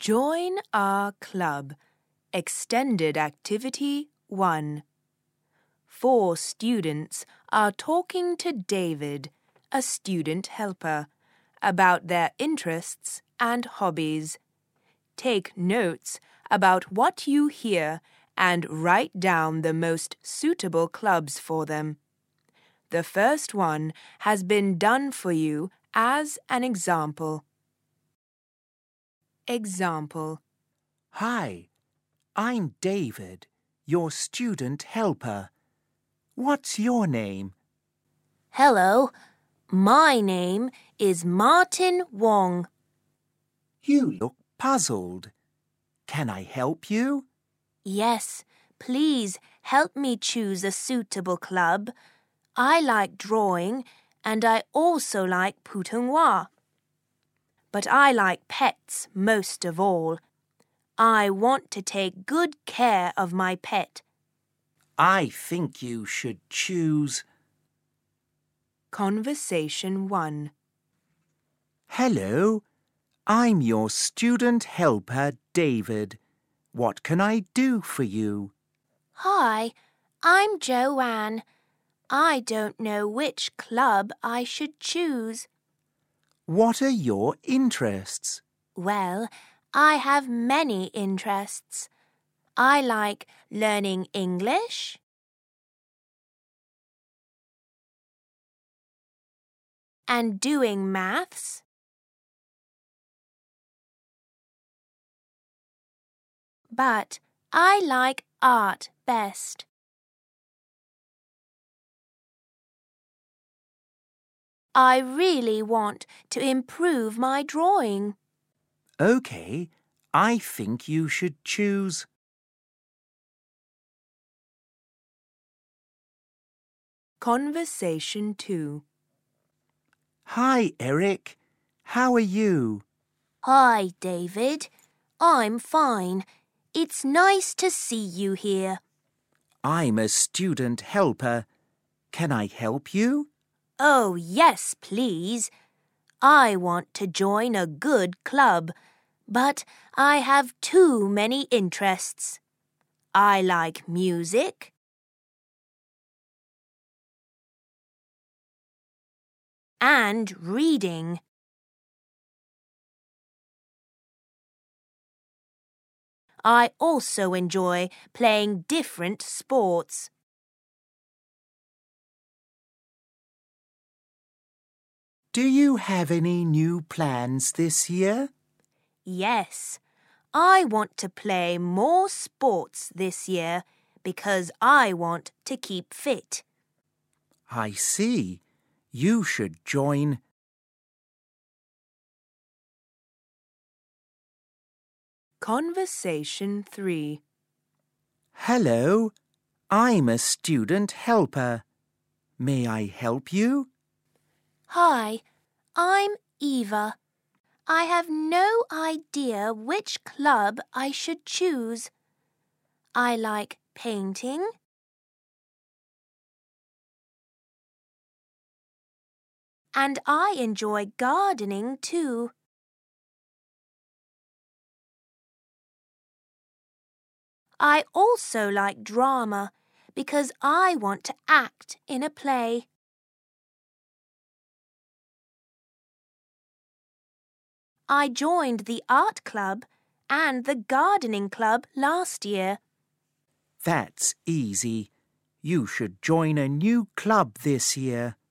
Join our club. Extended Activity 1. 4 students are talking to David, a student helper, about their interests and hobbies. Take notes about what you hear and write down the most suitable clubs for them. The first one has been done for you as an example. Example: Hi, I'm David, your student helper. What's your name? Hello, my name is Martin Wong. You look puzzled. Can I help you? Yes, please help me choose a suitable club. I like drawing and I also like putonghua. But I like pets most of all. I want to take good care of my pet. I think you should choose... Conversation 1. Hello, I'm your student helper, David. What can I do for you? Hi, I'm Joanne. I don't know which club I should choose. What are your interests? Well, I have many interests. I like learning English, and doing maths, but I like art best. I really want to improve my drawing. OK, I think you should choose... Conversation 2. Hi, Eric. How are you? Hi, David. I'm fine. It's nice to see you here. I'm a student helper. Can I help you? Oh, yes, please. I want to join a good club, but I have too many interests. I like music, and reading. I also enjoy playing different sports. Do you have any new plans this year? Yes, I want to play more sports this year because I want to keep fit. I see. You should join... Conversation 3. Hello, I'm a student helper. May I help you? Hi, I'm Eva. I have no idea which club I should choose. I like painting, and I enjoy gardening too. I also like drama because I want to act in a play. I joined the art club and the gardening club last year. That's easy. You should join a new club this year.